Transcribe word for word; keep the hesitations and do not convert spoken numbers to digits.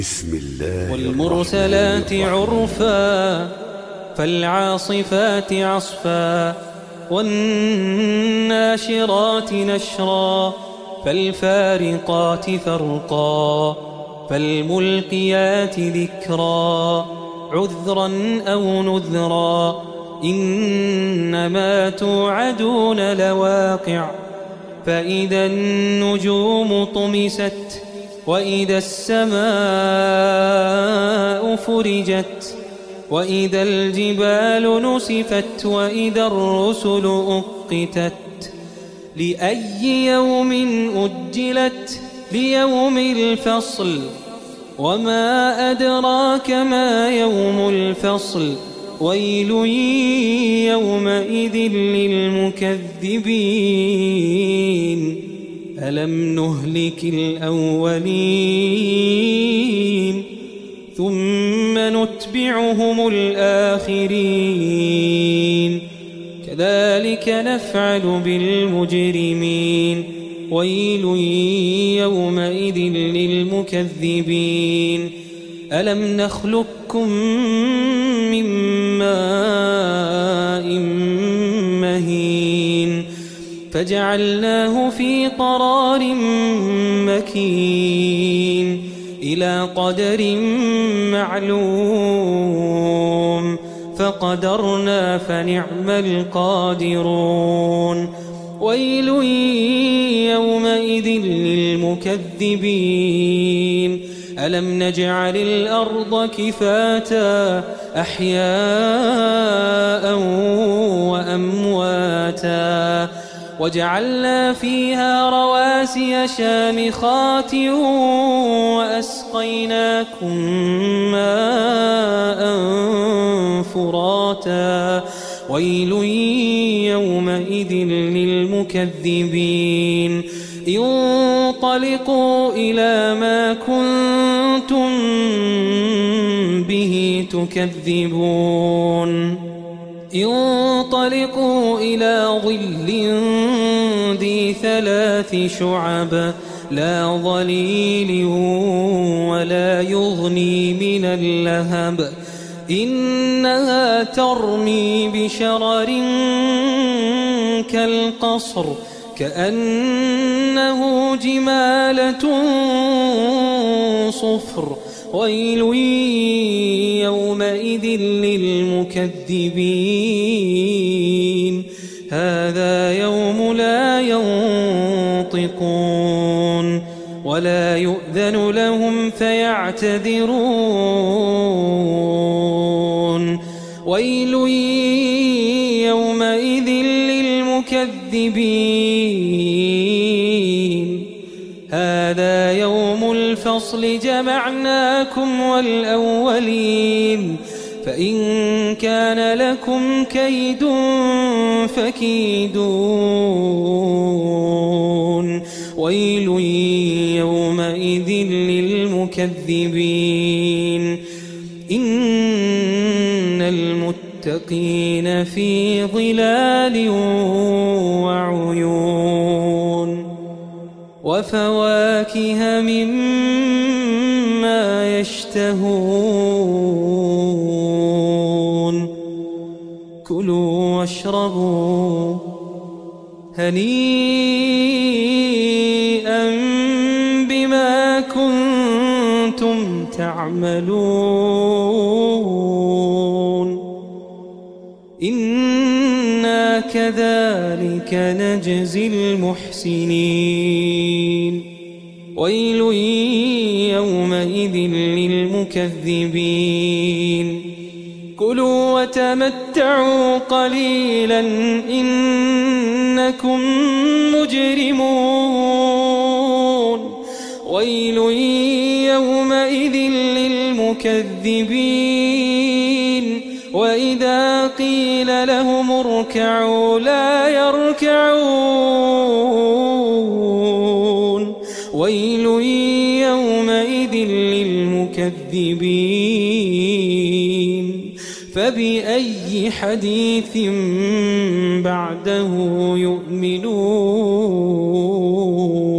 بسم الله والمرسلات عرفا فالعاصفات عصفا والناشرات نشرا فالفارقات فرقا فالملقيات ذكرا عذرا أو نذرا إنما توعدون لواقع فإذا النجوم طمست وإذا السماء فرجت وإذا الجبال نسفت وإذا الرسل أقتت لأي يوم أجلت ليوم الفصل وما أدراك ما يوم الفصل ويل يومئذ للمكذبين ألم نهلك الأولين ثم نتبعهم الآخرين كذلك نفعل بالمجرمين ويل يومئذ للمكذبين ألم نخلقكم من ماء مهين فجعلناه في قرار مكين إلى قدر معلوم فقدرنا فنعم القادرون ويل يومئذ للمكذبين ألم نجعل الأرض كفاتا أحياء وأمواتا وجعلنا فيها رواسي شامخات وأسقيناكم ماء فراتا ويل يومئذ للمكذبين انطلقوا إلى ما كنتم به تكذبون انطلقوا إلى ظل ذي ثلاث شعب لا ظليل ولا يغني من اللهب إنها ترمي بشرر كالقصر كأنه جمالة صفر ويل يومئذ للمكذبين هذا يوم لا ينطقون ولا يؤذن لهم فيعتذرون ويل يومئذ للمكذبين هذا يوم الفصل جمعناكم والأولين فإن كان لكم كيد فكيدون ويل يومئذ للمكذبين إن المتقين في ظلال وعيون وفواكه مما يشتهون كلوا واشربوا هنيئا بما كنتم تعملون إنا كذلك نجزي المحسنين ويل يومئذ للمكذبين كلوا وتمتعوا قليلا إنكم مجرمون ويل يومئذ للمكذبين وإذا قيل لهم اركعوا لا يركعون ويل يومئذ للمكذبين فبأي حديث بعده يؤمنون